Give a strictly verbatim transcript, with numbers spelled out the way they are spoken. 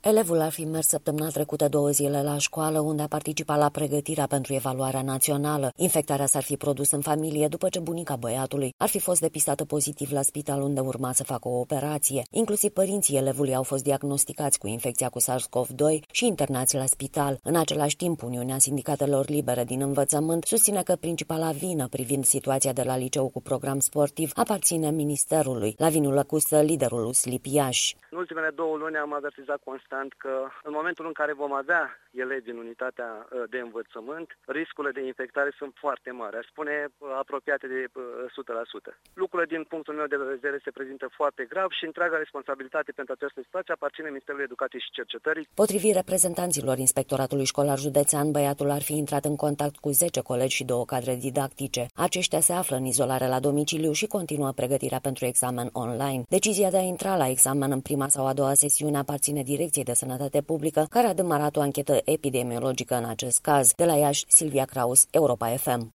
Elevul ar fi mers săptămâna trecută două zile la școală, unde a participat la pregătirea pentru evaluarea națională. Infectarea s-ar fi produs în familie după ce bunica băiatului ar fi fost depistată pozitiv la spital, unde urma să facă o operație. Inclusiv părinții elevului au fost diagnosticați cu infecția cu SARS-CoV doi și internați la spital. În același timp, Uniunea Sindicatelor Libere din Învățământ susține că principala vină privind situația de la liceu cu program sportiv aparține Ministerului. Lavinu Lăcustă, liderul U S L I P Iași. În ultimele două luni am avertizat constant că în momentul în care vom avea elevi în unitatea de învățământ, riscurile de infectare sunt foarte mari, aș spune apropiate de o sută la sută. Lucrurile din punctul meu de vedere se prezintă foarte grav și întreaga responsabilitate pentru această situație aparține Ministerului Educației și Cercetării. Potrivit reprezentanților Inspectoratului Școlar Județean, băiatul ar fi intrat în contact cu zece colegi și două cadre didactice. Aceștia se află în izolare la domiciliu și continuă pregătirea pentru examen online. Decizia de a intra la examen în prima sau a doua sesiune aparține Direcției de Sănătate Publică, care a demarat o anchetă epidemiologică în acest caz. De la Iași, Silvia Kraus, Europa F M.